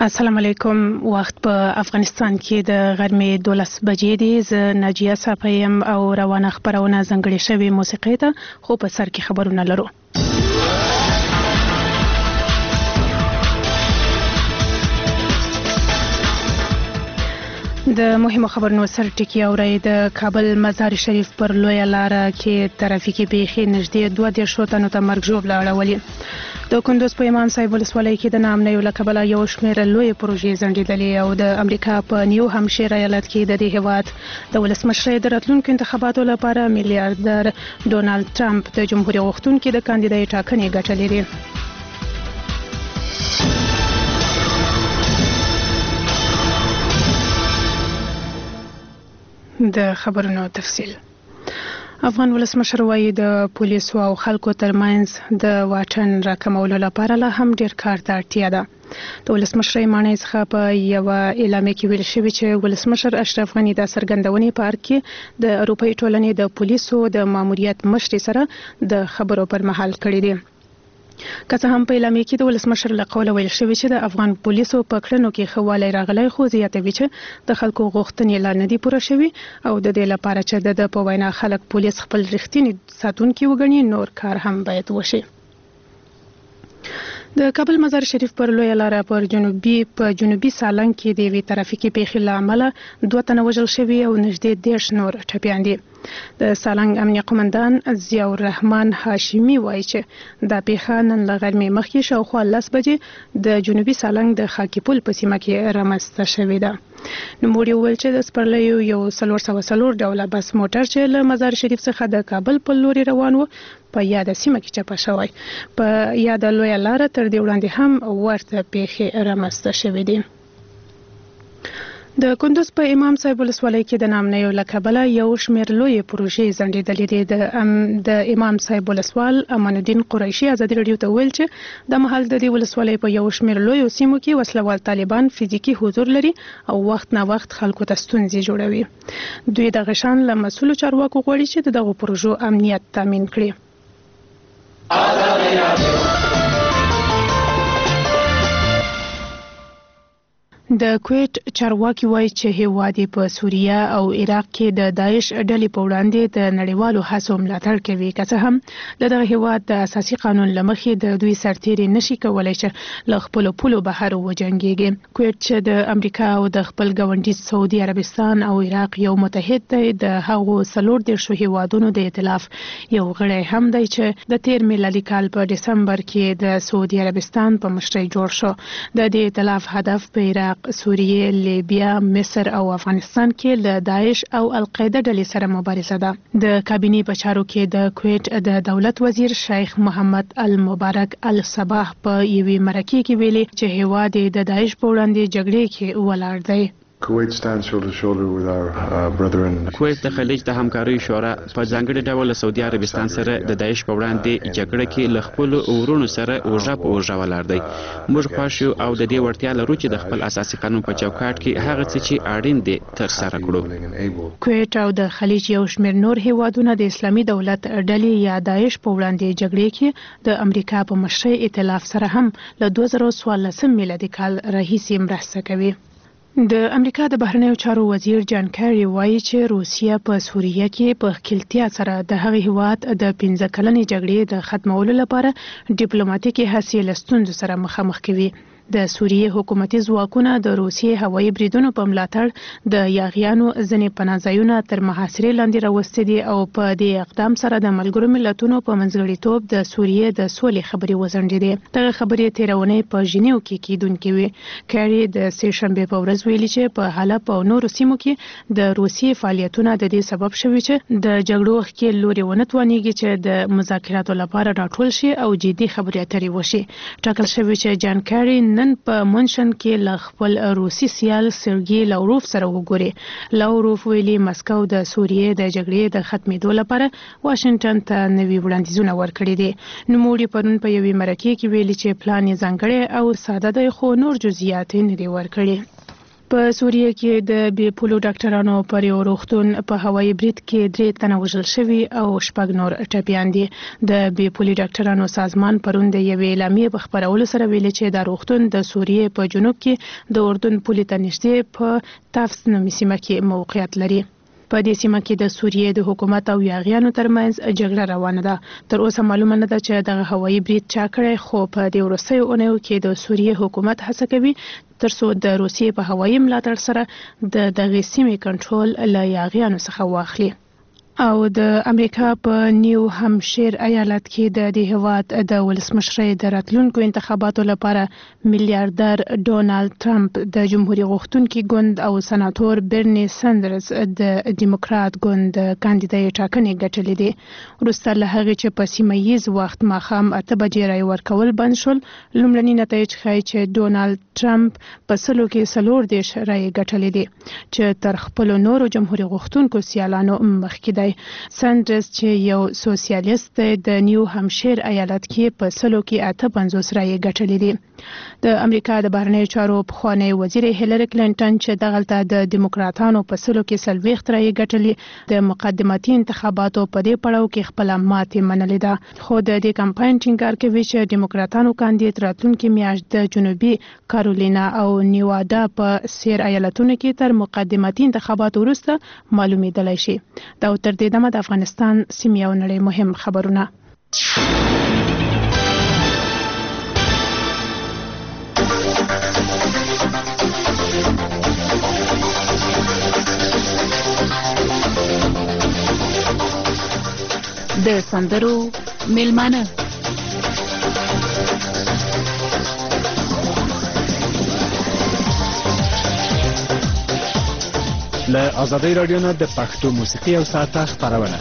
السلام علیکم. وخت په افغانستان کې د غرمې 12 بجې دی. زه ناجیه صافیم او روانه خبرونه ځنګړې شوې موسیقي ته خو په سر کې خبرونه لرو. د مهمو خبرونو سر ټکی اورئ. د کابل مزار شریف پر لویه لاره کې ترافیکي پیښې نږدې 22 تنو ته مرګ ژوبله اړولې. د کندوز په امام صاحب ولسوالۍ کې د ناامنیو له کبله یو شمېر لویې پروژې ځنډېدلې او د امریکا په نیو همشیر ایالت کې د دې هیواد د ولسمشرۍ د راتلونکو انتخاباتو لپاره میلیاردر ډونالد ټرمپ د جمهوریت غوښتونکي د کاندیدۍ ټاکنې ګټلې دي. د خبرونو تفصیل. افغان ولسمشر وایي د پولیسو او خلکو ترمنځ د واټن راکمولو لپاره لا هم ډیر کار ته اړتیا ده. د ولسمشرۍ ماڼۍ څخه په یوه اعلامیه کې ویل شوي چې ولسمشر اشرف غني د څرګندونې په اړه کې د اروپایي ټولنې د پولیسو د ماموریت مشرې سره د خبرو پر مهال کړي دي. که څه هم په اعلامیه کې د ولسمشر له قوله ویل شوي چې د افغان پولیسو په کړنو کې ښه والی راغلی، خو زیاتوي چې د خلکو غوښتنې لا نه دي پوره شوي او د دې لپاره چې د په وینا خلک پولیس خپل رښتینی ساتونکي وګڼي، نور کار هم باید وشي. د کابل مزار شریف پر لویه لاره په جنوبي سالنګ کې د یوې ترافیکي پیښې له امله 2 تنه وژل شوي او نږدې 10 نور ټپیان دي. د سالنګ امنیه قومندان ضیاء الرحمن هاشمي وایي چې دا پیښه نن له غرمې مخکې شاوخوا 10 بجې د جنوبي سالنګ د خاکي پل په سیمه کې رامنځته شوې ده. نوموړي وویل چې د سپرلیو یو 404 ډوله بس موټر چې له مزار شریف څخه د کابل په لوري روان و په یاده سیمه کې چپه شوی. په یاده لویه لاره تر دې وړاندې هم ورته پیښې رامنځته شوې دي. د کندوز په امام صاحب ولسوالۍ کې د ناامنیو له کبله یو شمېر لویې پروژې ځنډېدلې دي. د امام صاحب ولسوال امان الدین قریشي ازادي راډیو ته ویل چې د مهال د دې ولسوالۍ په یو شمېر لویو سیمو کې وسلوال طالبان فزیکي حضور لري او وخت نه وخت خلکو ته ستونزې جوړوي. دوی دغه شان له مسؤلو چارواکو غواړي چې دغه پروژو امنیت تامین کړي. د کویت چارواکي وایي چې هیواد په سوریه او عراق کې د داعش ډلې په وړاندې د نړیوالو هڅو ملاتړ کوي. که څه هم دغه هیواد د اساسي قانون له مخې د دوی سرتیري نشي کولی چې له خپلو پولو بهر وجنګیږي. کویت چې د امریکا او د خپل ګاونډي سعودي عربستان او عراق یو متحد دی، د هغو 34 هیوادونو د ائتلاف یو غړی هم دی چې د تیر میلادي کال په دسمبر کې د سعودي عربستان په مشرۍ جوړ شو. د دې ائتلاف هدف په عراق، سوریه، لیبیا، مصر او افغانستان کې له داعش او القاعده ډلې سره مبارزه ده. د کابینې په چارو کې د کویت د دولت وزیر شیخ محمد المبارک الصباح په یوې مرکې کې ویلي چې هیواد د داعش په وړاندې جګړې کې ولاړ دی. کویت د خلیج د همکارۍ شورا په ځانګړي ډول سعودي عربستان سره د داعش په وړاندې جګړه کې له خپل ورونو سره اوژه په اوژه ولاړ دی. موږ خوښ یو او د دې وړتیا لرو چې د خپل اساسي قانون په چوکاټ کې هغه څه چې اړین دي ترسره کړو. کویت او د خلیج یو شمېر نور هیوادونه د اسلامي دولت ډلې یا داعش په وړاندې جګړې کې د امریکا په مشرۍ ائتلاف سره هم له 2014 میلادي کال راهیسې مرسته کوي. د امریکا د بهرنیو چارو وزیر جان کیری وایي چې روسیه په سوریه کې په ښکیلتیا سره د هغه هیواد د 15 کلنې جګړې د ختمولو لپاره ډیپلوماټیکي هڅې له ستونزو سره مخامخ کوي. د سوریې حکومتي ځواکونه د روسیې هوایي بریدونو په ملاتړ د یاغیانو ځینې پناهځایونه تر محاصرې لاندې راوستي دي او په دې اقدام سره د ملګرو ملتونو په منځګړیتوب د سوریې د سولې خبرې وځنډېدې. دغه خبرې تېره اونۍ په ژینیو کې کیدونکې وې. کیری د سې شنبې په ورځ ویلي چې په حلب او نورو سیمو کې د روسیې فعالیتونه د دې سبب شوي چې د جګړو کې لوري ونه توانیږي چې د مذاکراتو لپاره راټول شي او جدي خبرې اترې وشي. ټاکل شوی چې جان کیری نن په منشن کې له خپل روسي سیال سرګي لاوروف سره وګوري. لاوروف ویلي مسکو د سوریې د جګړې د ختمېدو لپاره واشنگټن ته نوي وړاندیزونه ورکړي دي. نوموړي پرون په یوې مرکې کې ویلي چې پلان یې ځانګړی او ساده دی خو نور جزئیات یې نه دي ورکړي. په سوریه کې د بي پولو ډاکټرانو پر یو روغتون په هوایي برید کې 3 تنه وژل شوي او 6 نور ټپيان دي. د بي پولي ډاکټرانو سازمان پروند یوې اعلامیې په خبرولو سره ویلي چې دا روغتون د سوریه په جنوب کې د اردن پولي ته نږدې په تافس نومي سیمه کې موقعیت لري. په دې سیمه کې د سوریه د حکومت او یاغیانو ترمنځ جګړه روانه ده. تر اوسه معلومه نه ده چې دغه هوایي برید چا کړی، خو په دې وروستیو اونیو کې د سوریه حکومت هڅه کوي ترڅو د روسیې په هوایي ملاتړ سره د دغه سیمې کنټرول له یاغیانو څخه واخلي. او د امریکا په نیو همشیر ایالت کې د دې هواد د ولسمشر د راتلونکو انتخاباتو لپاره میلیارډر ډونالد ټرمپ د جمهوریت غوښتونکي ګوند او سناتور برني ساندرز د دیموکرات ګوند کاندیدای ټاکنې ګټلې دي. وروسته له هغې چې په سیمه ییز وخت ماښام 8 بجې رای ورکول بند شول، لومړني نتایج ښایي چې ډونالد ټرمپ په سلو کې 14 رای ګټلې دي چې تر خپل نورو جمهوریت غوښتونکو سیالانو مخکې دی. ساندرز چې یو سوسیالیست د نیو همشیر ایالت کې په سلو کې 58 رای ګټلې دي. د امریکا د بهرنیو چارو پخوانی وزیر هیلری کلینټن چې دغلته د دیموکراتانو په سلو کې 40 رای ګټلې د مقدماتي انتخاباتو په دې پړاو کې خپل ماتې منلې ده. خو د دې کمپاین ټینګار کوي چې دیموکراتانو کاندید راتلونکي میاشت د جنوبي کارولینا او نیوادا په سیر ایالتونو کې تر مقدماتي انتخاباتو وروسته معلومېدلی شي. دا تر دې دمه د افغانستان سیمې او نړۍ مهم خبرونه. د سندرو میلمانه له آزادۍ رادیو نه د پښتو موسیقي او ساعته خپرونه.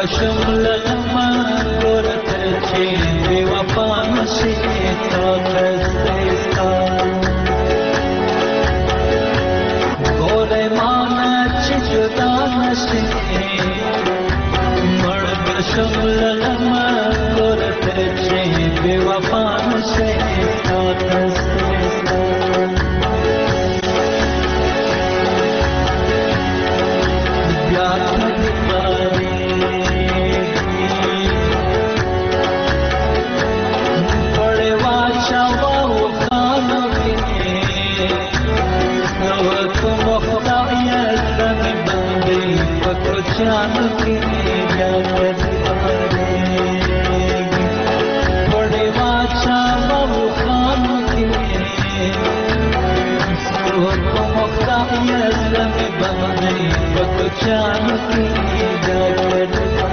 بشم لغما ګورته چې بې وفا نشي تا تستا ګورې مانا چې جدا نشي مړ بشم لغما ګورته چې بې وفا نشي تا تستا जान के जाकर बड़े बादशाह बाबू खान के तो मुख्तार में बने बको जान के जाकर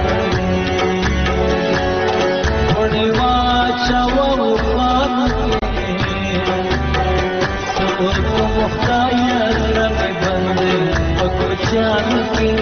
बड़े बादशाह बाबू खान के तो मुख्तार में बने बको जान के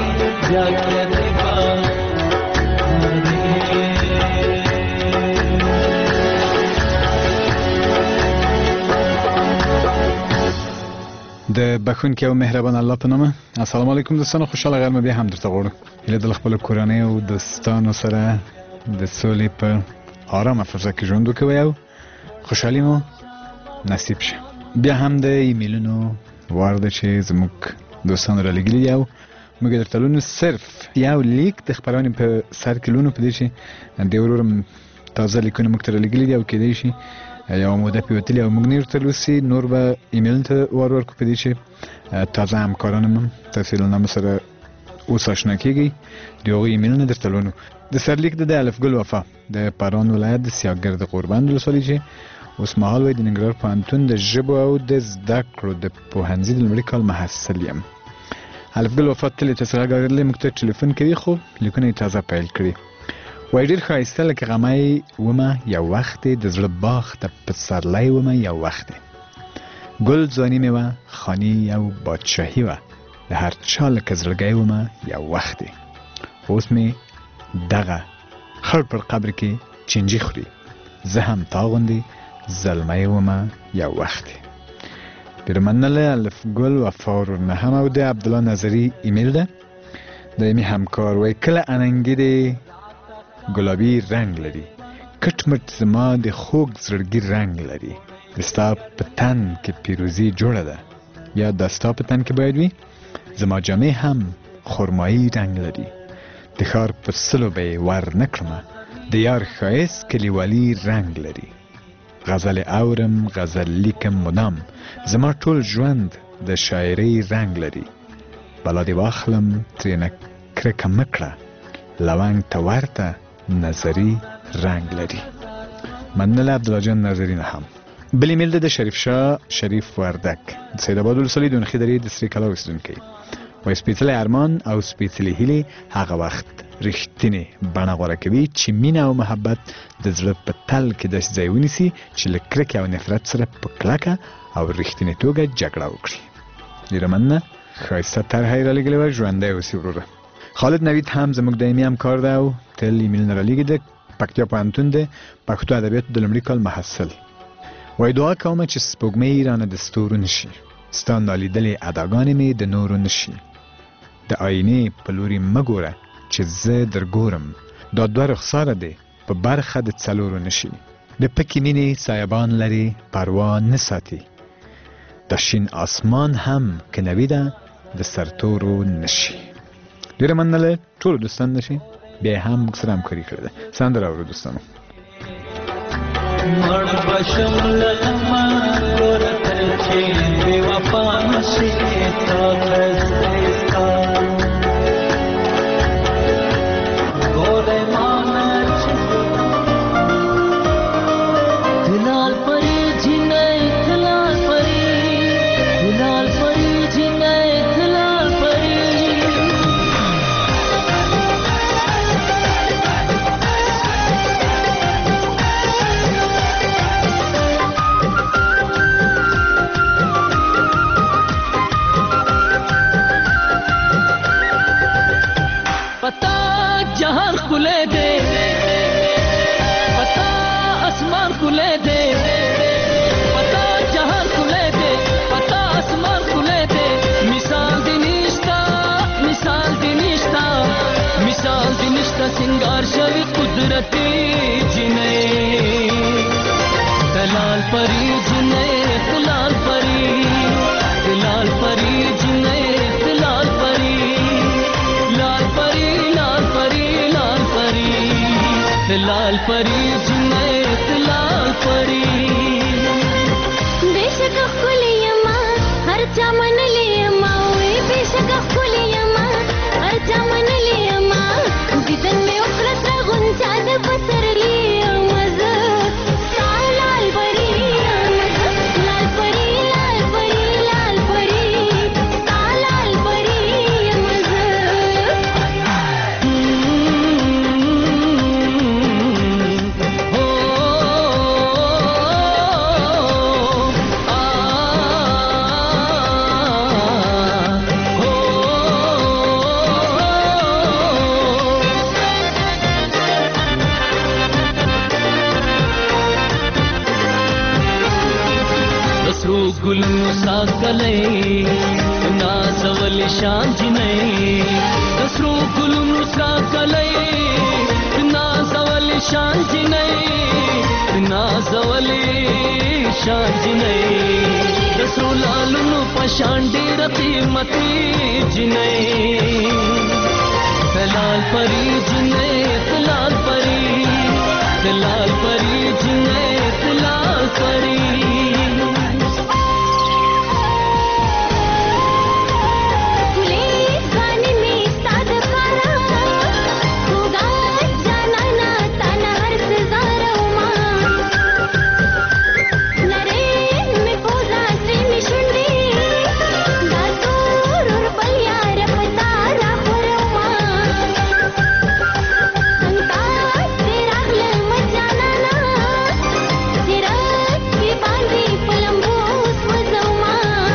د بخونکي او مهربان الله په نامه. السلام علیکم دوستانو، خوشاله غرمه بیا هم درته غواړو. هیله د خپل کورنۍ او دوستانو سره د سولې په آرامه فضا کې ژوند وکوئ او خوشحالي مو نصیب شه. بیا هم د ایمیلونو وار ده چې زموږ دوستانو را لګلي دي او موږ درته لونو صرف یو لیک د خپرونې په سر کې لونو په دې چې د ورورم تازه لیکونه موږ ته را لګلي دي او کېدای شي یوه موده پرې وتلي او موږ نه ورته لوسي، نور به ایمیل ته ور ورکړو په دې چې تازه همکاران هم تاسې له نامه سره اوس اشنا کېږئ. د هغوی ایمیلونه درته لونو. د سرلیک د الفګل وفا د پاران ولایت د سیاګرد قربان ولسوالۍ چې اوس مهال وایي د ننګرهار پوهنتون د ژبو او د زده کړو د پوهنځي د لومړي کال محصل یم. الفګل وفا تل تاسو راغلی موږ ته ټلیفون کوي خو لیکونه یې تازه پیل کړي. وایي ډېر ښایسته لکه غمی ومه یو وخت د زړه باغ ته پسرلی ومه یو وخت ګل ځواني مې وه خاني او بادشاهي وه د هر چا لکه زړګی ومه یو وخت اوس مې دغه خړ پر قبر کې چینجي خوري زه هم تا غوندې زلمی ومه یو وخت. ډېره مننه. الفګل وفا ورنهم او د عبدالله نظري ایمیل ده. دایمي همکار وایي کله اننګي دی ګلابي رنګ لري، کټ مټ زما د خوږ زړګي رنګ لري، د ستا په تن کې پیروزي جوړه ده یا د ستا په تن کې باید وي. زما جامې هم خرمایي رنګ لري، د ښار په سلو به یې ور نه کړمه، د یار ښایست کلیوالي رنګ لري. غزل اورم غزل لیکم مدام، زما ټول ژوند د شاعرۍ رنګ لري. بلا دې واخلم ترېنه کرکه مه کړه، لونګ ته ورته نظري رنګ لري. مننه عبدالله جان نظري نه هم. بل ایمیل ده د شریف شاه شریف وردک د سید آباد ولسوالۍ د نخې درې د سرې کلا اوسېدونکی. وایي سپېڅلی ارمان او سپېڅلې هیلې هغه وخت رښتینې بڼه غوره کوي چې مینه او محبت د زړه په تل کې داسې ځای ونیسي چې له کرکې او نفرت سره په کلکه او رښتینې توګه جګړه وکړي. ډېره مننه. ښایسته طرحه یې رالیږلې وه. ژوندی اوسې وروره. خالد نوید هم زموږ دایمي همکار ده او تل ایمیلونه رالیږي. د پکتیا پوهنتون د پښتو ادبیاتو د لومړي کال محصل. وایي دعا کومه چې سپوږمۍ رانه د ستورو نشي، ستا نالیدلې اداګانې مې د نورو نشي، د آینې په لوري مه ګوره چې زه در ګورم، دا دوه رخساره دی په برخه د څلورو نشي، د پکې مینې سایبان لري پروا نه ساتي، د شین آسمان هم که نوی ده د سرتورو نشي. ډېره مننه له ټولو دوستانو نشي بیا هم موږ سره همکاري کړې ده. سندره اورو دوستانو. مړ بشم لغما ګورته چې بې وفا نشي تا تستا ګورې مانا چې دلال پرې جنۍ دلال پرې دلال پرې جنۍ دلال پرې जहान खुले दे, पता आसमान खुले दे, पता जहान खुले दे, पता आसमान खुले दे। मिसाल दिनिश्ता, मिसाल दिनिश्ता, मिसाल दिनिश्ता सिंगार शवी कुदरती जिने दलाल परी जिने दलाल परी, दलाल परी जिने दलाल परी, लाल परी लाल परी लाल परी, दलाल परी जिने दलाल परी। बेशक खुलियमा हर चमन लियमा, ओए बेशक खुलियमा हर चमन लियमा, दिदन में उखरत गुंजा द बसर लियमा ज लाल परी लाल परी लाल परी लाल परी लाल परी यमज। हो आ हो दसरू गुलनु साकले नाजवल शान जिने, दसरू गुलनु साकले नाजवल शान जिने, नाजवल शान जिने, दसरू लालनु पशांडी रती मती जिने, दलाल परी जिने दलाल परी, दलाल परी जिने दलाल परी। पुलिस गाने में साद खाना होगा जाना ना ताना हर सजारा उमा, नरे में पोजा से मिशुंडी दातूर और बलियार पतारा खुरमा, संता तेरा गल मचाना ना तेरा की बांधी पलंबूस मजमा,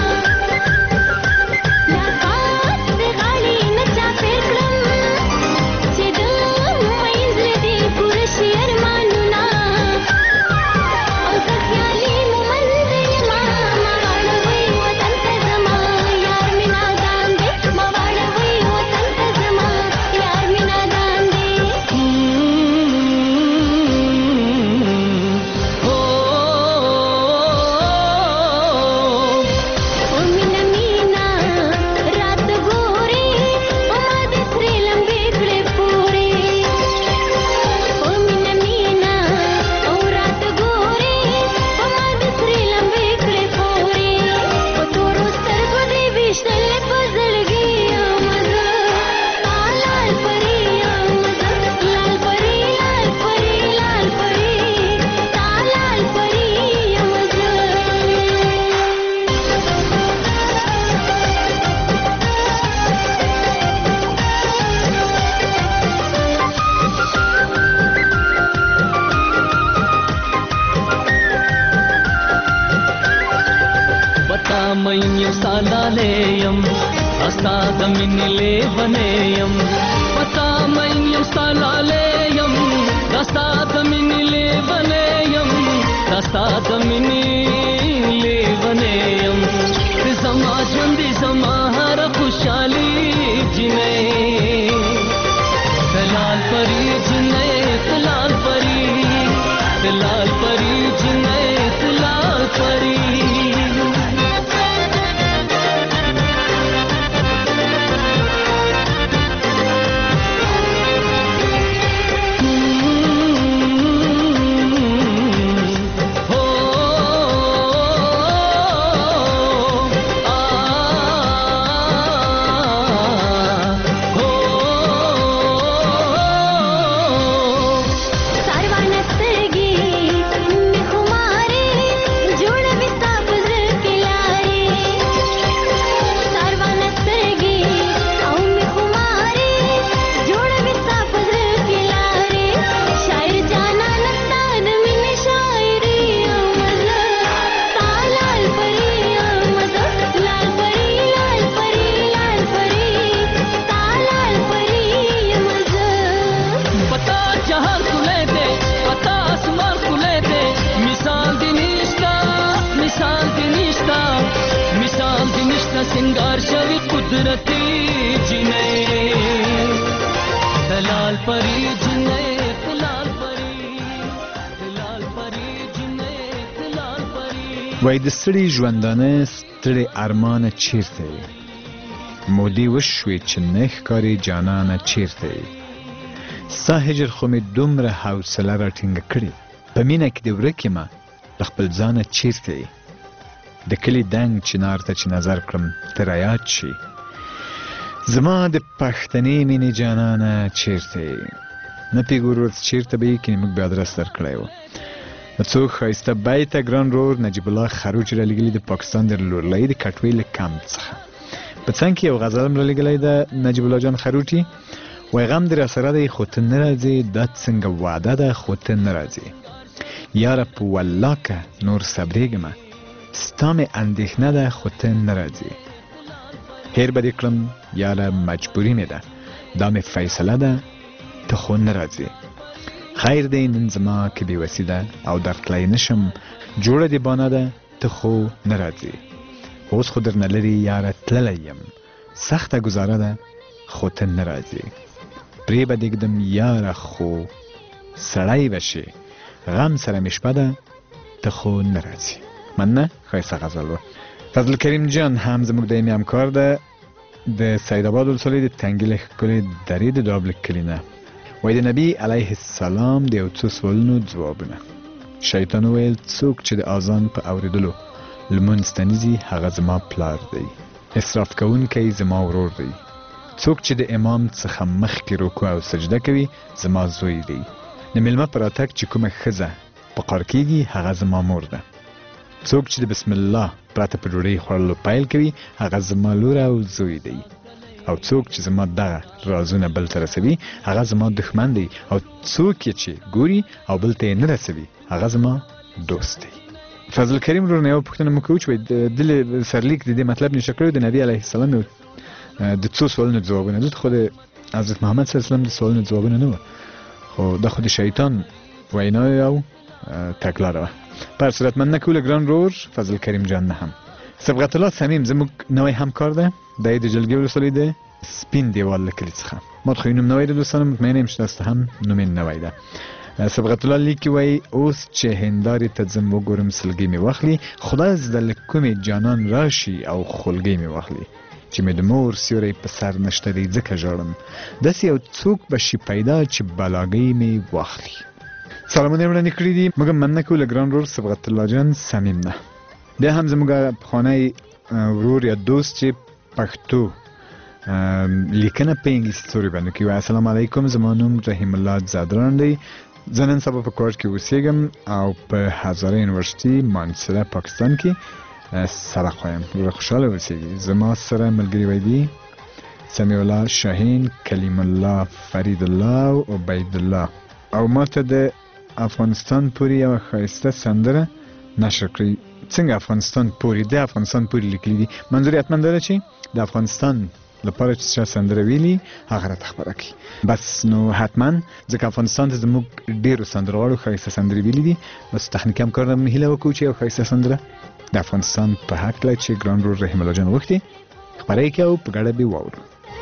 मैन्यु सालालेयम अस्तादमिनिले वनेयम, पता मैन्यु सालालेयम अस्तादमिनिले वनेयम, अस्तादमिनिले वनेयम, जमा जंदी जमा हर खुशाली जिने, दलाल परी जिने दलाल परी, दलाल परी जिने दलाल परी। हो सिंगार शवी कुदरती जिने दलाल परी जिने दलाल परी दलाल परी जिने दलाल परी وای د ستړي ژوندانه ستړي ارمانه چیرته یې مودې وشوې چې نه ښکاري جانانه چیرته یې ستا هجر خو مې دومره حوصله راټینګه کړې په مینه کې دې ورک یمه له خپل ځانه چیرته یې د کلي دنګ چنار ته چې نظر کړم ته رایاد شي زما د پښتنې مینې جانانه چیرته یې نه پوهېږو ورځ چیرته به یې کنې موږ بیا ادرس درکړی و د څو ښایسته بیته ګران رور نجیب الله خروچ رالیږلي د پاکستان د لورلۍ د کټوۍ له کمپ څخه په څنګ کې یو غزل هم رالیږلی ده نجیب الله جان خروټي وایي غم دې راسره دی خو ته نه راځې دا څنګه وعده ده خو ته نه راځې یاره په والله که نور صبرېږمه ستا مې اندېښنه ده خو ته نه راځې هیر به دې کړم یاره مجبوري مې ده دا مې فیصله ده ته خو نه راځې خیر دی نن زما که بېوسي ده او درتلی نشم جوړه دې بانه ده ته خو نه راځې اوس خو درنه لرې یاره تللی یم سخته ګزاره ده خو ته نه راځې پرې به دې ږدم یاره خو سړی به شې غم سره مې شپه ده ته خو نه راځې مننه ښایسته غزل و فضل کریم جان هم زموږ دایمي همکار ده د سید آباد ولسوالۍ د تنګلې ښکلې درې د دابلک کلي نه وایي د نبي علیه السلام د یو څو سوالونو ځوابونه شیطان وویل څوک چې د اذان په اورېدلو لمونځ ته نیځي هغه زما پلار دی اسراف کوونکی زما ورور دی څوک چې د امام څخه مخکې رکوع او سجده کوي زما زوی دی د میلمه په راتګ چې کومه ښځه په قار کېږي هغه زما مور ده څوک چې د بسم الله پرته په ډوډۍ خوړلو پیل کوي هغه زما لور او زوی دی او څوک چې زما دغه رازونه بل ته رسوي هغه زما دښمن دی او څوک یې چې ګوري او بل ته یې نه رسوي هغه زما دوست دی فضل کریم ورونه یو پوښتنه مو کوو چې دل سرلیک د دې مطلب نشه کړی د نبی علیه السلام د څو سوالونو ځوابونه دلته خو د حضرت محمد صلی الله علیه وسلم د سوالونو ځوابونه نه وه خو دا خو د شیطان وینا او تګلاره وه په هر صورت مننه کوو له ګران رور فضل کریم جان نه هم صبغت الله صمیم زموږ نوی همکار ده د د جلګې ولسوالۍ د سپین دیوال له کلي څخه ما خو یې نوم نوی ده دوستانو مطمئنه یم چې تاسو ته هم نوم یې نوی ده صبغت الله لیکي وایي اوس چې هندارې ته ځم وګورم سلګۍ مې واخلي خدای زده له کومې جانان راشي او خولګۍ مې واخلي چې مې د مور سیوری په سر نشته دی ځکه ژاړم داسې یو څوک به شي پیدا چې بلاګۍ مې واخلي سلامونه یې وړاندې کړي دي موږ هم مننه کوو له ګران رور صبغت الله جان صمیم نه بیا هم زموږ پخوانی ورور یا دوست چې پښتو لیکنه په انګلیسي توري باندې کوي السلام علیکم زما نوم رحیم الله زادران دی زه نن سبا په کوټ کې اوسېږم او په هزاره یونیورسټي مانچستر پاکستان کې سبق وایم ډېر خوشحاله اوسېږي زما سره ملګري وایي سمیع الله شاهین کلیم الله فرید الله او عبید الله او ماته د افغانستان پورې یوه ښایسته سندره نشر کړئ څنګه افغانستان پورې د افغانستان پورې لیکلي دي منظور یې حتما دا ده چې د افغانستان لپاره چې چا سندره ویلي هغه راته خبره کړي بس نو حتما ځکه افغانستان ته زموږ ډېرو سندرغاړو ښایسته سندرې ویلي دي بس تخنیکي همکار نه هیله وکړو چې یو ښایسته سندره د افغانستان په هکله چې ګران رور رحیم الله جان غوښتي خپره یې کړه او په ګډه به واورو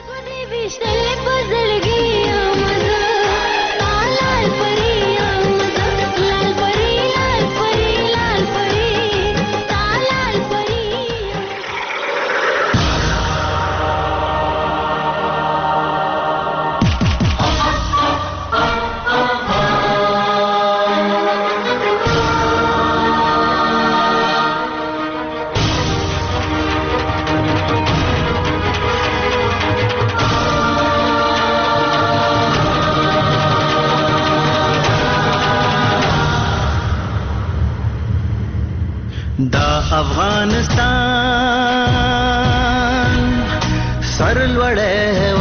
افغانستان سرلوړی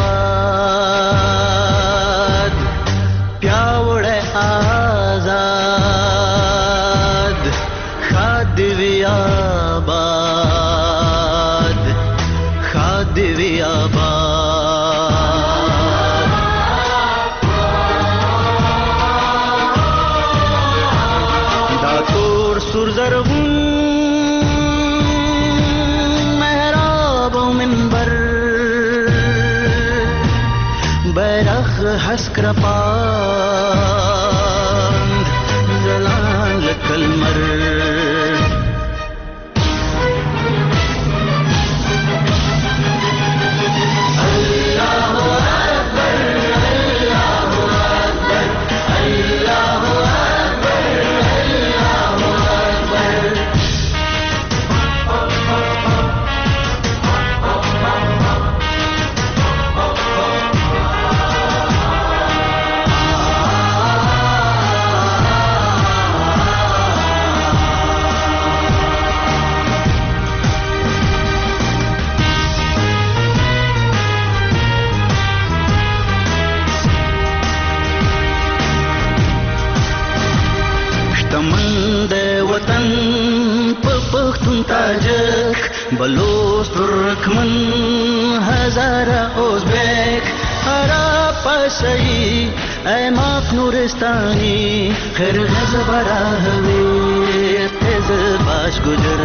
هېواد پیاوړی آزاد ښاد دې وي آباد ښاد دې وي آباد دا تور سور زرغون اسکرپاند ځلان لکه لمر تاجک بلوچ ترکمن هزاره ازبک عرب پشایی ایماف نورستانی خرغز براهوی تز باش گجر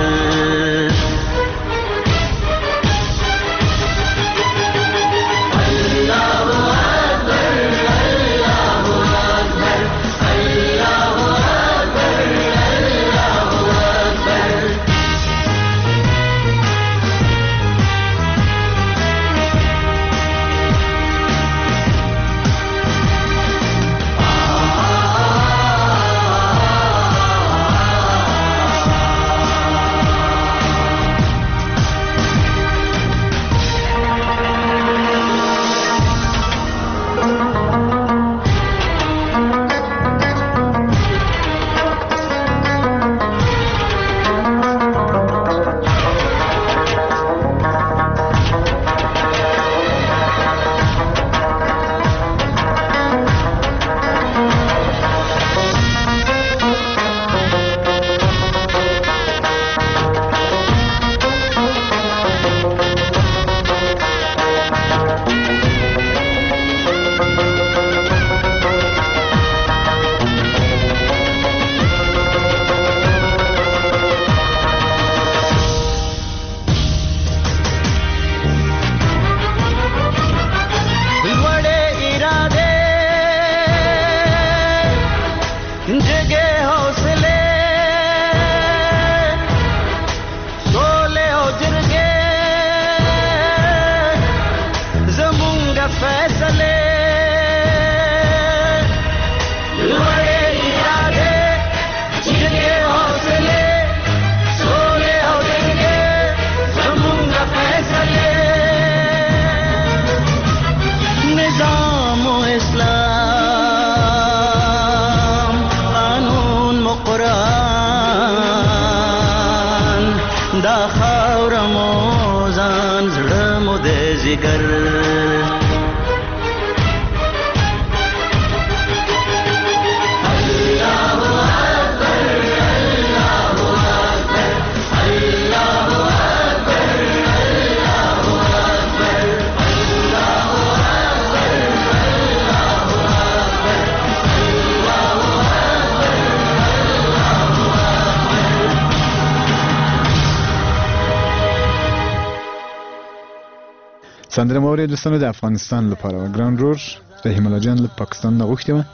سندره مورد دوستانو د افغانستان لپاره و ګران رور رحیم الله جان له پاکستان نه غوښتې وه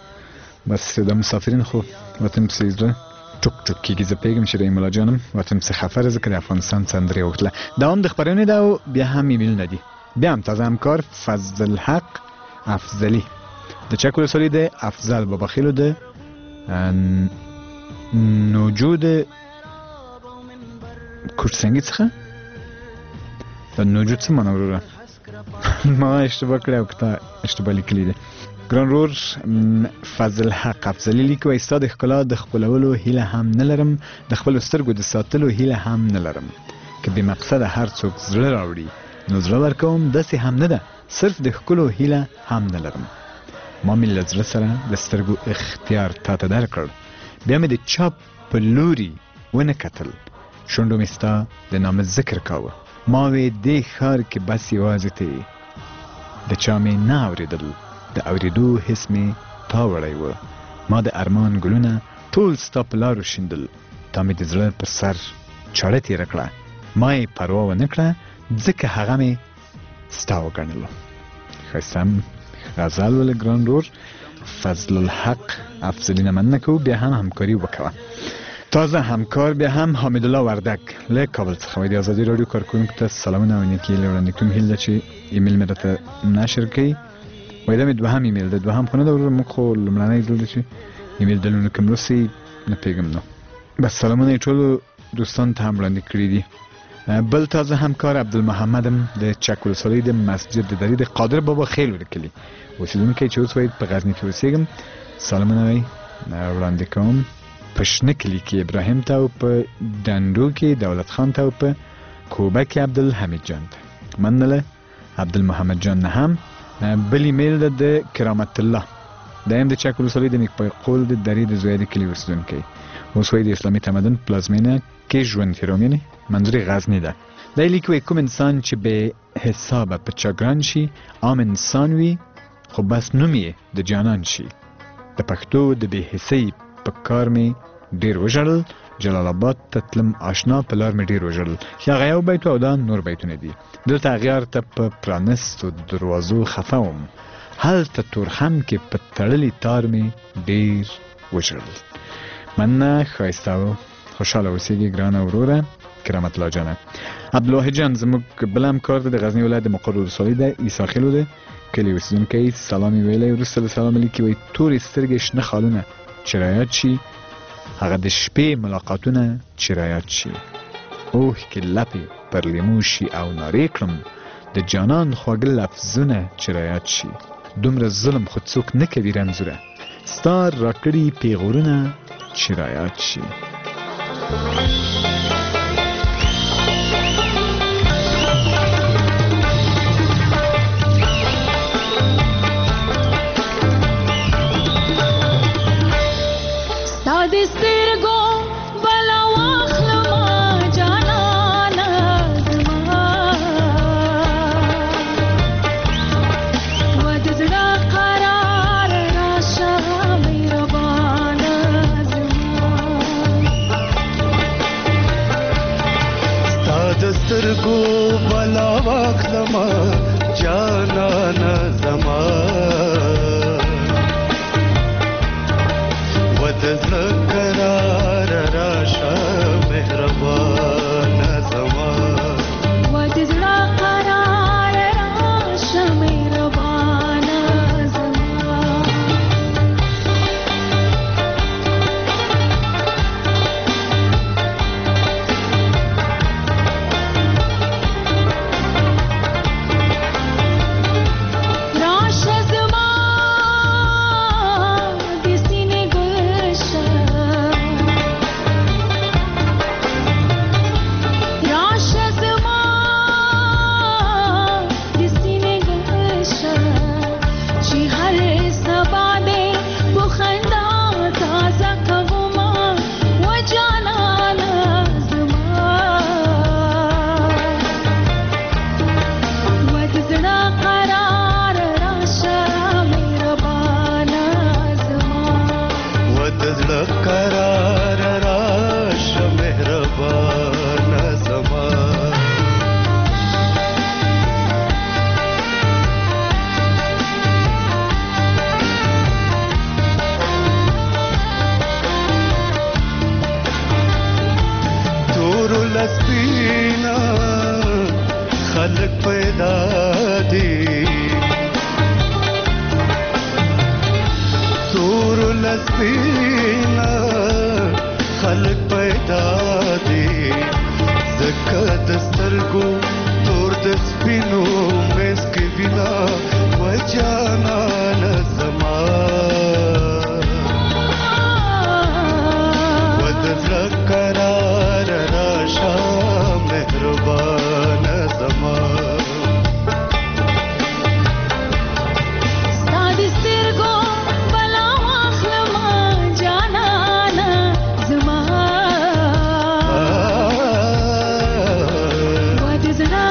بس د مسافرین خو وطن پسې زړه ټوک ټوک کېږي زه پوهېږم چې رحیم الله جان هم وطن پسې خفه ده ځکه د افغانستان سندرې یې وغوښتله دا هم د خپرونې ده او بیا هم ایمیلونه دي بیا هم تازه همکار فضل الحق افضلي د چک ولسوالۍ د افضل باباخیلو د نوجو د کوټسنګي څخه د نوجو څه معنی وروره ما اشتباه کړی او که تا اشتباه لیکلی دی ګران رور فضل حق افضلي لیکي وایي ستا د ښکلا د خپلولو هیله هم نه لرم د خپلو سترګو د ساتلو هیله هم نه لرم که بې مقصده هر څوک زړه راوړي نو زړه ورکوم داسې هم نه ده صرف د ښکلو هیله هم نه لرم ما مې له زړه سره د سترګو اختیار تا ته درکړ بیا مې د چا په لوري ونه کتل شونډو مې ستا د نامه ذکر کاوه ما وې دې ښار کې بس یوازې ته یې د چا مې نه اورېدل د اورېدو حس مې تا وړی و ما د ارمان ګلونه ټول ستا په لارو شیندل تا مې د زړه پر سر چاړه تېره کړه ما یې پروا ونه کړه ځکه هغه مې ستا وګڼلو ښایسته هم غزل ول ګران رور فضل الحق افضلین من نکو بیا هم همکاری وکوه. تازه همکار بیا هم حامد الله وردک له کابل څخه وای د ازادي رادیو کارکونکو ته سلامونه او نیکی لوړاندې کوم هیله چې ایمیل مې راته نشر کړي. وای دا مې دوهم ایمیل ده، دوهم خو نه ده، موږ خو لومړنی دلته چې ایمیل دلونه کوم رسي نه پیغام نو بس سلامونه ټول دوستان ته هم وړاندې کړي دي. بل تازه همکار عبدالمحمد د چک ولسوالۍ د مسجد د درې د قادر بابا خیل ولیکلي اوسیدونکی چې اوس وایي په غزني کې اوسېږم سلامونه وایي وړاندې کوم په شنه کلي کې ابراهیم ته او په ډنډو کې دولت خان ته او په کوبه کې عبدالحمید جان ته مننه. عبدالمحمد جان نه هم بل ایمیل ده د کرامت الله دایم د چک ولسوالۍ د نیکپای قول د درې د زوی د کلي اوسیدونکی اوس وایي د اسلامي تمدن پلازمینه کې ژوند تیرومینې منظور غزنی ده. دا لیک وایي کوم انسان چې به حسابه په چاګران شي عام انسان وي خو بس نوم یې د جانان شي. د پښتو د بې حسۍ په کار مې ډېر وژړل، جلال آباد ته تلم آشنا په لار مې ډېر وژړل. هغه یو بیت او دا نور بیتونه دي. دلته اغیار ته په پرانستو دروازو خفه وم، هلته تورخم کې په تړلي تار مې ډېر وژړل. مننه، ښایسته او خوشحاله اوسېږي ګرانه وروره کرامت الله جانه. عبدالواحد جان زموږ بل همکار د غزني ولایت د مقر ولسوالۍ د عیسی خیلو د کلي اوسېدونکی سلام یې ویلی. وروسته د سلام لیکي وایي تورې سترګې شنه خالونه چې رایاد شي، هغه د شپې ملاقاتونه چې رایاد شي، اوښکې لپې پر لیمو شي او نارې کړم د جانان خواږه لفظونه چې رایاد شي. دومره ظلم خو څوک نه کوي رنځوره، ستا راکړي پیغورونه چې رایاد شي. سترګو بلا واخلما جانانا زما ودزړه قرار راشه مهربانه زما ودزړه قرار راشه مهربانه زما What is it?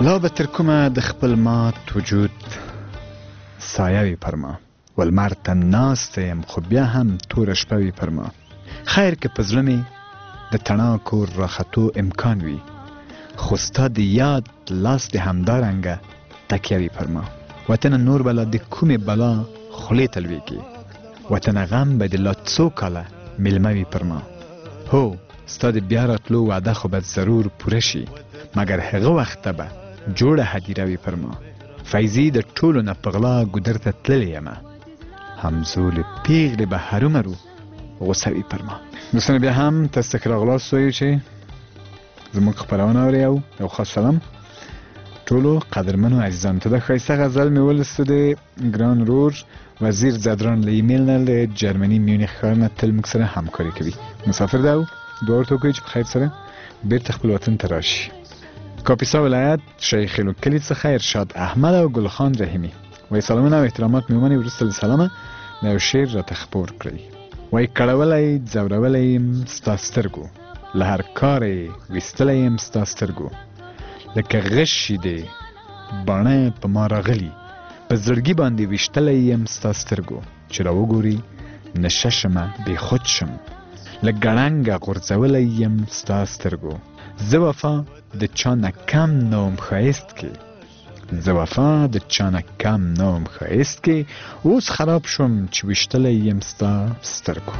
لا به تر کومه د خپل مات وجود سایه وي پر ما ولمر ته ناسته یم خو بیا هم توره شپه وي پر ما خیر که په زړه مې د تڼاکو راختو امکان وي خو ستا د یاد لاس د همدارنګه تکیه وي پر ما وطنه نور به لا د کومې بلا خولې ته لویږي وطنه غم به د لا څو کاله میلمه وي پر ما هو ستا د بیا راتلو وعده خو به ضرور پوره شي مګر هغه وخته به جوړه هدیره وي پر ما فیضي د ټولو نه په غلا ګودر ته تللی یمه همزولې پیغلې به هرومرو غوسه وي پر ما دوستانو بیا هم تاسو ته راغلاست وایو چې زموږ خپرونه اورئ او یو خاص سلام ټولو قدرمنو عزیزانو ته د ښایسته غزل مې ولسته د ګران رور وزیر زدران له ایمیل نه له جرمني میونخ ښار نه تل موږ سره همکاري کوي مسافر ده او دعا ورته وکړئ چې په خیر سره بیرته خپل وطن ته راشي کاپیسا ولایت شیخ الو کلي څخه ارشاد احمد او ګلخان رحیمي وایي سلامونه او احترامات مې ومنئ وروسته له سلامه د یو شعر راته خپور کړئ وایي کړولی ځورولی یم ستا سترګو له هر کار یې ویستلی یم ستا سترګو لکه غشي دی باڼه په ما راغلي په زړګي باندې ویشتلی یم ستا سترګو چې راوګوري نشه شمه بې خود شم له ګړنګه غورځولی یم ستا سترګو زه وفا د چا نه کم نه وم ښایست کې زه وفا د چا نه کم نه وم ښایست کې اوس خراب شوم چې ویشتلی یم ستا سترګو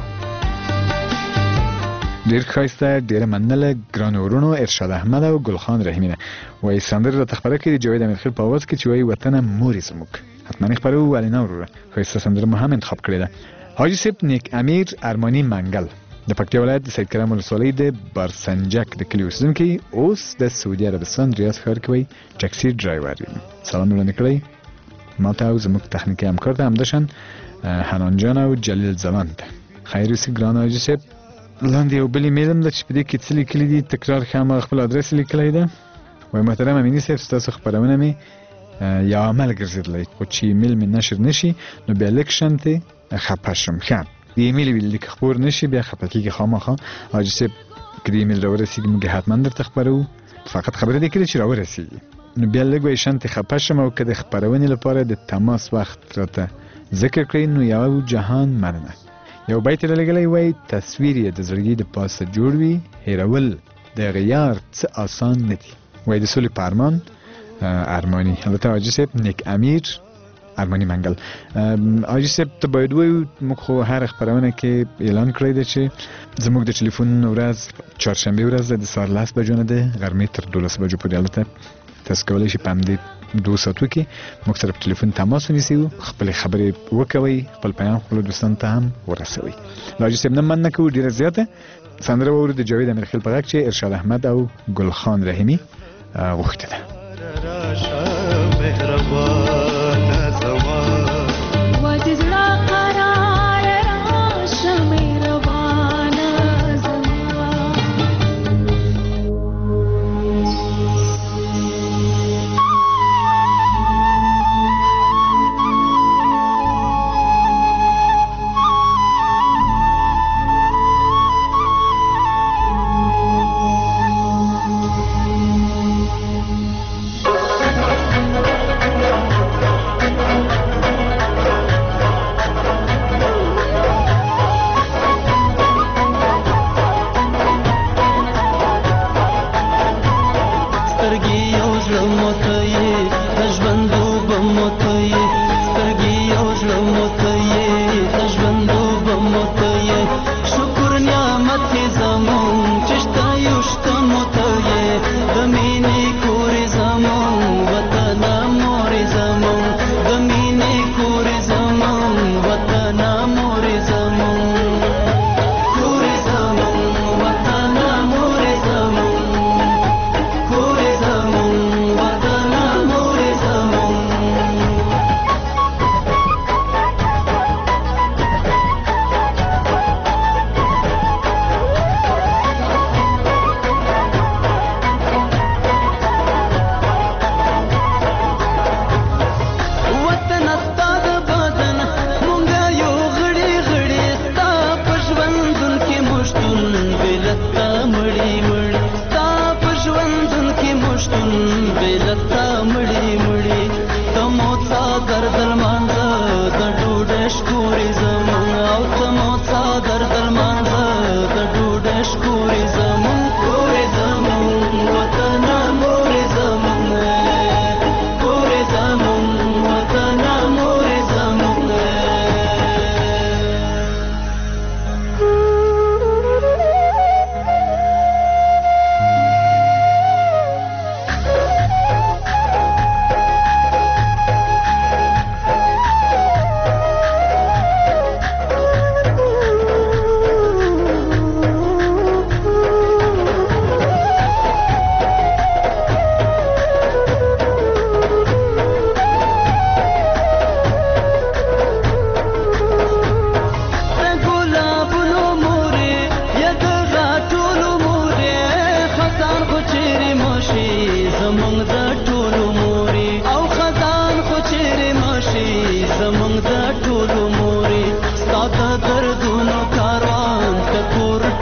ډیر ښایسته ډیره مننه ګرانو ورونو ارشاد احمد او ګلخان رحیمي نه وایي سندرې راته خپره کړي د جاوید امیرخیل په اواز کې چې وایي وطنه مورې زموږ حتما یې خپروو الینا وروره ښایسته سندره مو هم انتخاب کړې ده حاجي صاحب نیک امیر ارماني منګل د پکتیا ولایت د سید کرم ولسوالۍ د بارسنجک د کلي اوسېدونکی اوس د سعودي عربستان ریاض ښار کې وایي ټکسي ډرایور یم سلام وړاندې کړی ما ته او زموږ تخنیکي همکار ته همداشان حنان جان او جلیل ځلاند ته خیر اوسې ګران حاجي صاحب لاندې یو بل ایمیل هم ده چې په دې کې څه لیکلي دي تکرار ښه هماغه خپل ادرس لیکلی ده وایي محترم امیني صاحب ستاسو خپرونه مې یو عمل ګرځېدلی خو چې ایمیل مې نشر نشي نو بیا لږ شانتې خفه شم ښه د ایمیل لیک خپور نشي بیا خفه کېږي خامخا حاجي صاحب که د ایمیل راورسېږي موږ حتما درته خپروو فقط خبرې دې کړې چې راورسېږي نو بیا لږ وایي شانتې خفه شم او که د خپرونې لپاره د تماس وخت راته ذکر کړئ نو یو جهان مننه یو بیت لګلی وایي تصویر یې د زړګي د پاسه جوړ وي هیرول د هغه یار څه آسان نه دي وایي د سولې په ارمان ارماني البته حاجي صاحب نیک امیر ارماني منګل حاجي صاحب ته باید وایو موږ خو هر خپرونه کې اعلان کړی دی چې زموږ د ټلیفون ورځ چهارشنبې ورځ ده د سهار 10 بجو نه ده غرمې تر 12 بجو پورې البته تاسو کولی شئ په همدې 2 ساعتو کې موږ سره په ټلیفون تماس ونیسئ خپلې خبرې وکوئ خپل پیغام خپلو دوستانو ته هم ورسوئ حاجي صاحب نه مننه کوو ډېره زیاته سندره واورو د جاوید امیرخیل په غږ چې ارشاد احمد او ګلخان رحیمي غوښتې ده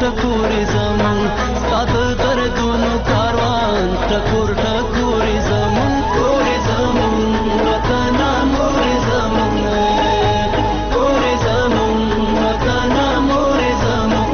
ټکورې زمون ستا د دردونو کاروان ټکور ټکورې زمون کورې زمون وطنه مورې زمون کورې زمون وطنه مورې زمون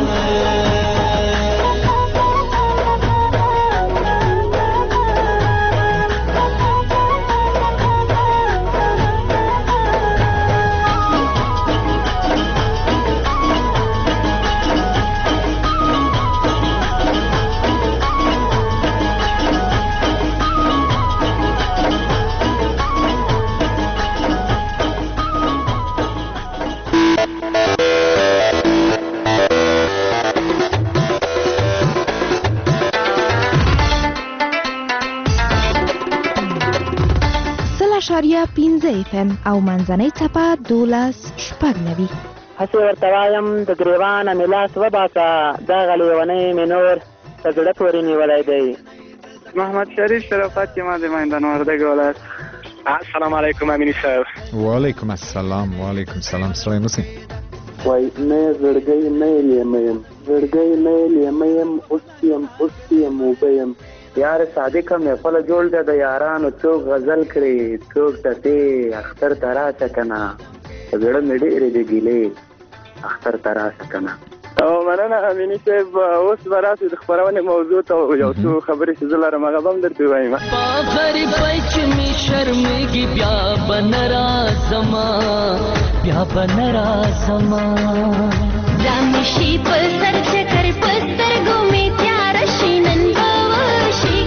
FM او منځنۍ څپه 12.9 هسې ورته وایم د ګریوانه مې لاس وباسه دغه لیونی مې نور په زړه پورې نیولی دی. محمد شریف شرافت یم از میدان وردګ ولایت. السلام علیکم امینی صاحب. وعلیکم السلام. وعلیکم السلام. سړی مسئ وای نه زړګی نه لیمه یم زړګی نه لیمه یم اوس یم اوبه یم یار صادقه محفله جوړ ده د یارانو څوک غزل کړي څوک ټپې اختر ته راشه که نه په زړه مې ډېرې د ګیلې اختر ته راشه که نه. او مننه امیني صاحب اوس به راسو د خپرونې موضوع ته یو څو خبرې چې زه لرم هغه به هم درته ووایم. په غریبۍ چې مې شرمېږي بیا به نه راځمه بیا به نه راځمه را مې شي په سر چکر په سترګو مې تیاره شي نن به وشي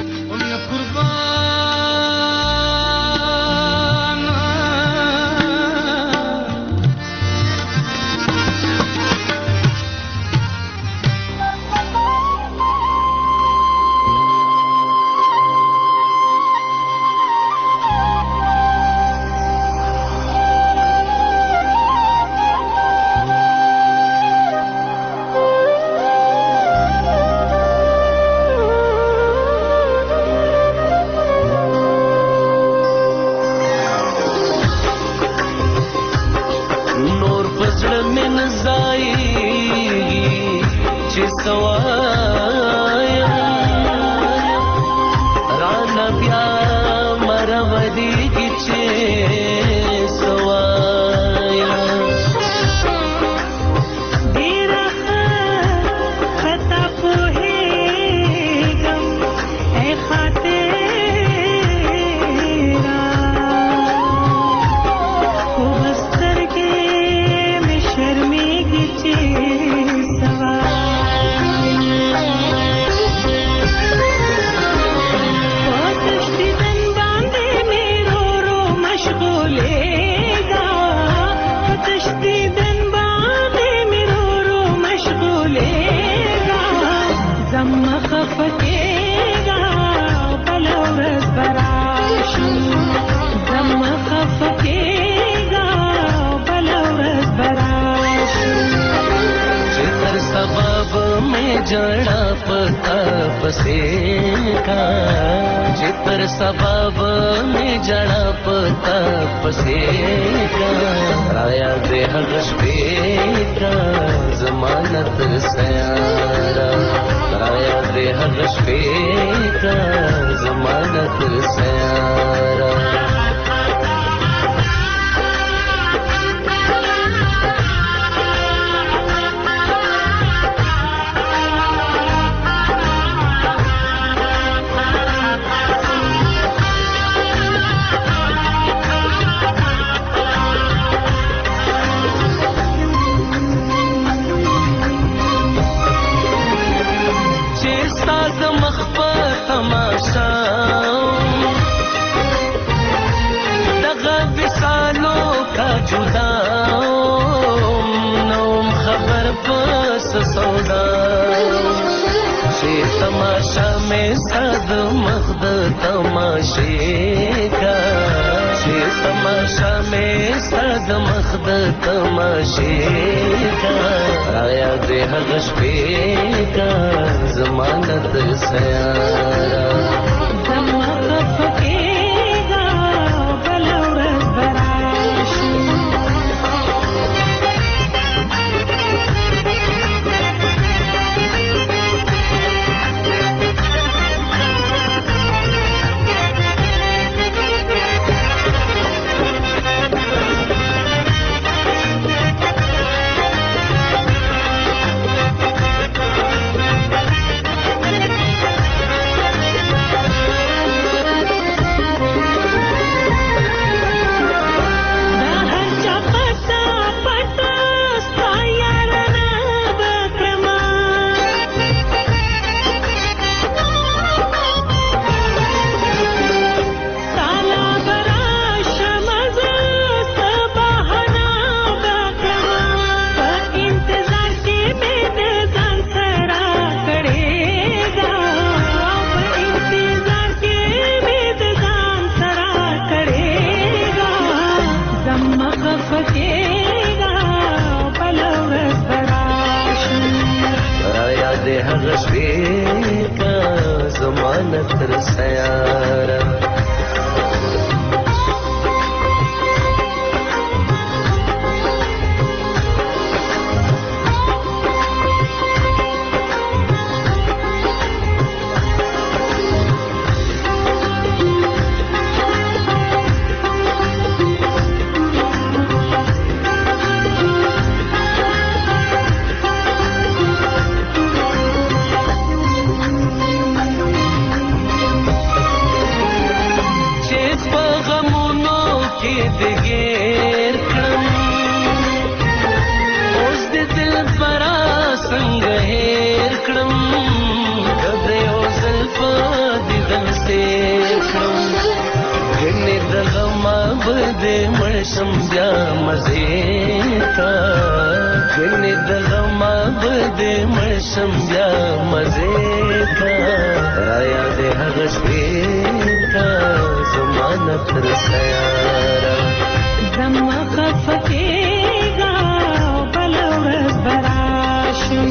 जितर सबब में जड़ा पता पसेगा राया दे हगश बेका जमानत सयारा राया दे हगश बेका जमानत सयारा तमाशा में सद मखद तमाशे का तमाशा में सद मखद तमाशे का आया दे हगश पे का जमानत सयारा دې هغه شپې کا زمانه تر سیاره مرشم بیا مزه کا غنی د غما بد مرشم بیا مزه کا رایا دې هغه شپې کا زمانه تر سیاره زما خفکیگا بل ورځ براشم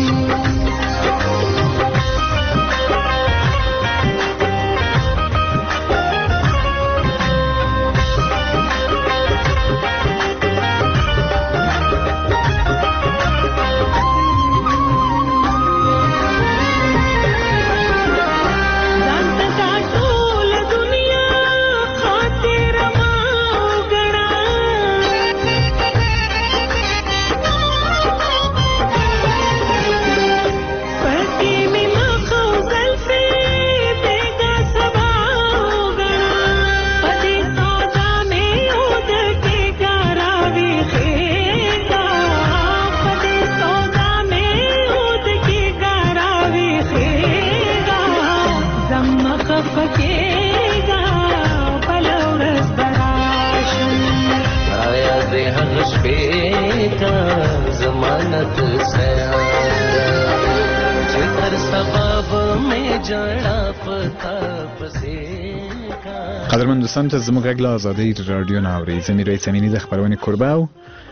قدرمن دوستان ته زموږ غږ له ازادۍ راډیو نه اورئ. زه میر وحید امینی د خپرونې کوربه او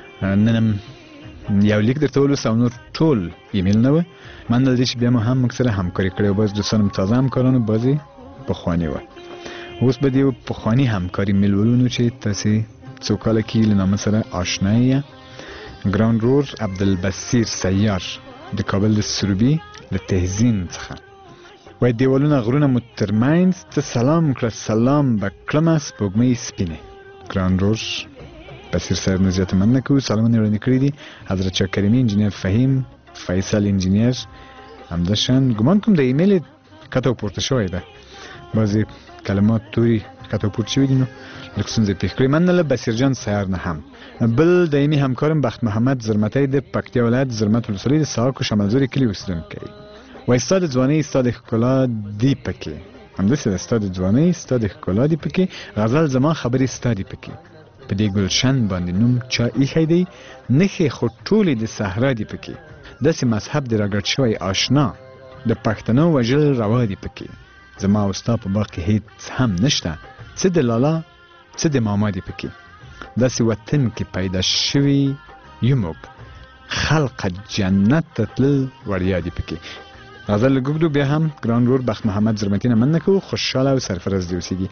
نن یو لیک درته ولوست او نور ټول ایمیل نه و. مننه دې چې بیا مو هم موږ سره همکاري کړې او بعض دوستان هم تازه همکارانو بعضې پخواني وه. اوس به دې پخواني همکاري میل ولونو چې تاسې څو کاله کې له نامه سره آشنا یې. ګران رور عبدالبصیر سیار د کابل د سروبي له تهزین څخه وای دیوالونه غرونه مو ترمنځ ته سلام کړه سلام به کړمه سپوږمۍ سپینې. ګران رور بصیر صاحب نه زیاته مننه کوو. سلامونه وړاندې کړي دي حضرت شاه کریمي انجینر فهیم فیصل انجینر همداشان ګمان کوم د ایمیل کته پورته شوی ده بعضې کلمات توري کته پورته شوي دي نو لږ ستونزې پېښ کړې. مننه له بصیر جان سیار نه هم. بل دایمي همکارم بخت محمد زرمتی د پکتیا ولایت زرمت ولسوالۍ د ساواک و شمالزوري کلي اوسېدونکی وایي ستا د ځوانۍ ستا د ښکلا دی پکې همداسې ده ستا د ځوانۍ ستا د ښکلا دی پکې غزل زما خبرې ستا دی پکې په دې ګلشن باندې نوم چا ایښی دی نښې خو ټولې د صحرا دی پکې داسې مذهب د راګډ شوی آشنا د پښتنو وژل روا دی پکې زما او ستا په باغ کې هیڅ هم نشته څه د لالا څه د ماما دی پکې داسې وطن کې پیدا شوي یو موږ خلق جنت ته تلل وړیا دی پکې. غزل له ګوګدو بیا هم ګران رور بخت محمد زرمتي نه مننه کوو. خوشحاله او سرفرز دې اوسېږي.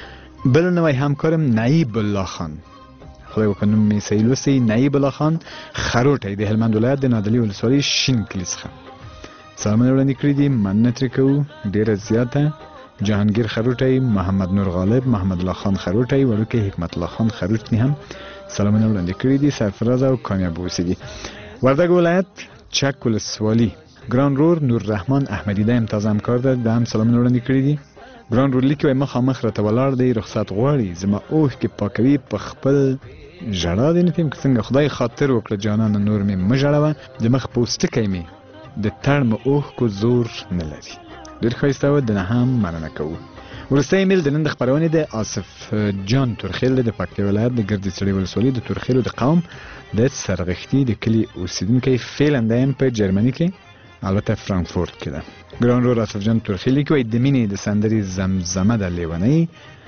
بل نوی همکارم نعیب الله خان خدای وکړه نوم مې صحیح لوستی نعیب الله خان خروټی د هلمند ولایت د نادعلي ولسوالۍ شین کلي څخه سلامونه وړاندې کړي دي. مننه ترې کوو ډېره زیاته. جهانگیر خروټی محمد نور غالب محمد الله خان خروټی وړوکی حکمت الله خان خروټني هم سلامونه وړاندې کړي دي. سرفراز او کامیاب اوسېږي. وردګ ولایت چک ولسوالي ګران رور نور رحمان احمدی دا هم تازه همکار ده دا هم سلامونه وړاندې کړي دي. ګران رور لیکي وایي مخامخ راته ولاړ دی رخصت غواړي زما اوښکې پاکوي په خپل ژړا دی نه پوهېږم که څنګه خدای خاطر وکړه جانانه نور مې مه ژړوه د مخ پوستکی مې د تړمه اوښکو زور نه لري. ډېر ښایسته و د نه هم مننه کوو. وروستی ایمیل د نن د خپرونې د آصف جان تورخیل د پکتیا ولایت د ګردې څړې ولسوالۍ د تورخیلو د قوم د سرغښتي د کلي اوسېدونکی فعلا دی هم په جرمني کې البته فرانکفورت کې ده. ګران رور آصف جان تورخیل لیکي وایي د مینې د سندرې زمزمه د لیونۍ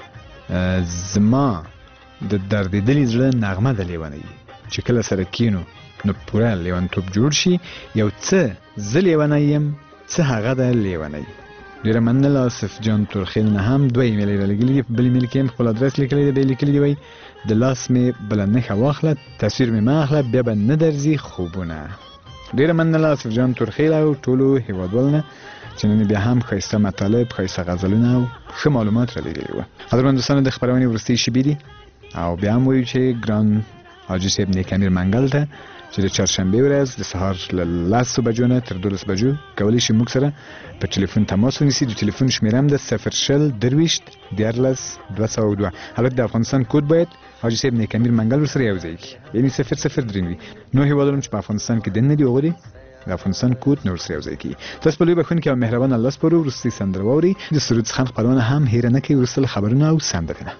زما د دردېدلي زړه نغمه د لیونۍ چې کله سره کینو نو پوره لیونتوب جوړ شي یو څه زه لیونی یم څه هغه د لیونی. ډیره مننه. آصف جان تورخیل نه هم 2 ایمیل رالیږلي دي. په بل ایمیل کې هم خپل ادرس لیکلی دی. لیکلی دی وایي د لاس مې بله نښه واخله، تصویر مې مه اخله، بیا به نه درځي خوبونه. ډیره مننه آصف جان تورخیل او ټولو هیوادوالو نه چې نن بیا هم ښایسته مطالب، ښایسته غزلونه او ښه معلومات رالیږلي وو. قدرمن دوستانو، د خپرونې وروستۍ شیبې دي او بیا هم وایو چې ګران حاجي صاحب نیک امیر منګل ته چې د چهارشنبې ورځ د سهار له 10 بجو نه تر 12 بجو کولی شي موږ سره په ټلیفون تماس ونیسي. د ټلیفون شمیره هم د 0 درویشت 14 202. البته د افغانستان کود باید حاجي صاحب نیک امیر منګل ورسره یو ځای کړي، یعنی 00 درې. نو هیوادوالو چې په افغانستان کې دن نه دی وغوړي، د افغانستان کود نور سره یو ځای کړي. تاسو په لوی بخښونکي او مهربان الله سپارو. وروستۍ سندره واورئ. د سرود خان خپرونه هم هیره نه کوي. وروسته خبرونه او سندرونه.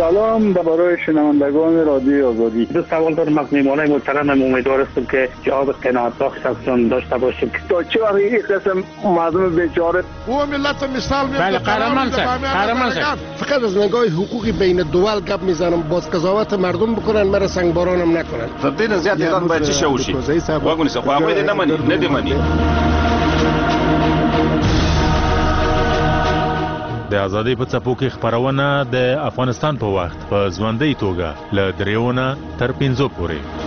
سلام برای شنوندگان رادیو آزادی. دو سوال دارم از میهمانای محترم. امیدوار هستم که جواب قناعت بخش ازشون داشته باشیم. تا چه وقت این قسم مردم بیچاره او ملت مثال میاد. بله قهرمان صاحب فقط از نگاه حقوقی بین دول گپ میزنم، باز قضاوت مردم بکنن، مرا سنگبارانم نکنن. تبدیل زیاد ایران باید چی شوشی واگونی سه خو هغوی دې نه مني نه دې مني. د ازادۍ په څپو کې خپرونه د افغانستان په وخت په ژوندۍ توګه له 3 تر 5 پورې